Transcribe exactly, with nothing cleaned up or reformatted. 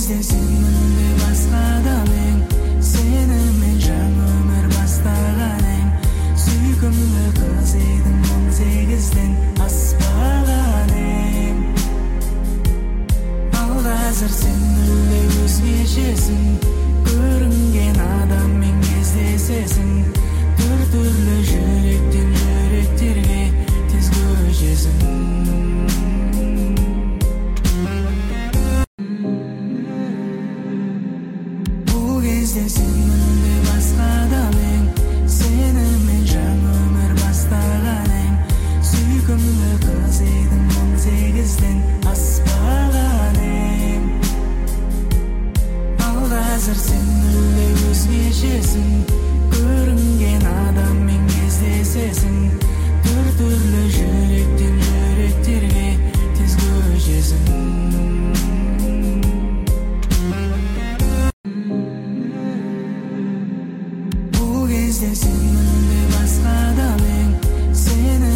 кезде сен мүлде басқа адамың, сенімен жаңа өмір бастаған ең. Сүйкімді қыз едің, он сегізден аспаған ең. Ал қазір сен мүлде өзгешесің, көрінген адаммен кездесесің. Түр-түрлі жүректен жүректерге тез көшесің. Бұл кезде сен мүлде басқа адамың, сенімен жаңа өмір бастаған ең. Сүйкімді қыз едің, он сегізден аспаған ең. Ал қазір сен мүлде өзгешесің, көрінген адаммен кездесесің. Түр-түрлі жүректен жүректерге тез көшесің. Бұл кезде сен